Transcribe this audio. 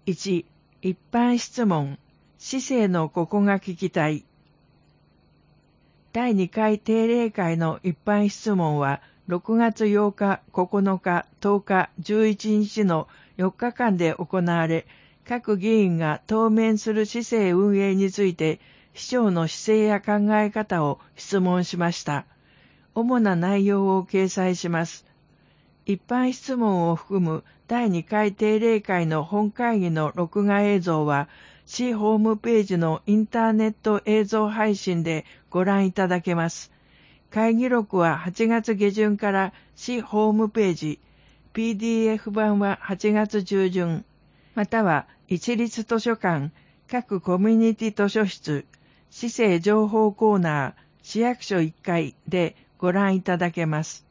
1、一般質問。市政のここが聞きたい。第2回定例会の一般質問は、6月8日、9日、10日、11日の4日間で行われ、各議員が当面する市政運営について、市長の姿勢や考え方を質問しました。主な内容を掲載します。一般質問を含む第2回定例会の本会議の録画映像は、市ホームページのインターネット映像配信でご覧いただけます。会議録は8月下旬から市ホームページ、PDF 版は8月中旬、または一律図書館、各コミュニティ図書室、市政情報コーナー、市役所1階でご覧いただけます。